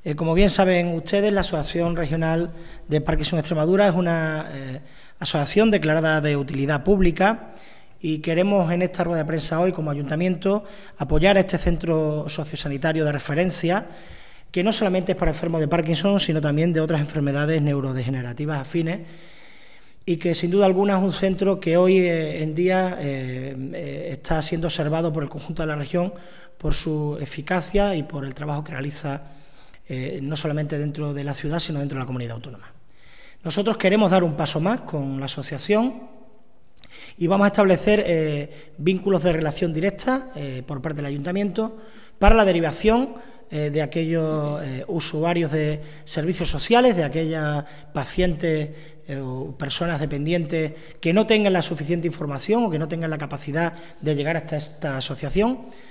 Como bien saben ustedes, la Asociación Regional de Parkinson Extremadura es una asociación declarada de utilidad pública y queremos en esta rueda de prensa hoy, como ayuntamiento, apoyar a este centro sociosanitario de referencia, que no solamente es para enfermos de Parkinson, sino también de otras enfermedades neurodegenerativas afines, y que sin duda alguna es un centro que hoy en día está siendo observado por el conjunto de la región por su eficacia y por el trabajo que realiza no solamente dentro de la ciudad, sino dentro de la comunidad autónoma. Nosotros queremos dar un paso más con la asociación y vamos a establecer vínculos de relación directa por parte del ayuntamiento para la derivación de aquellos usuarios de servicios sociales, de aquellas pacientes o personas dependientes que no tengan la suficiente información o que no tengan la capacidad de llegar hasta esta asociación.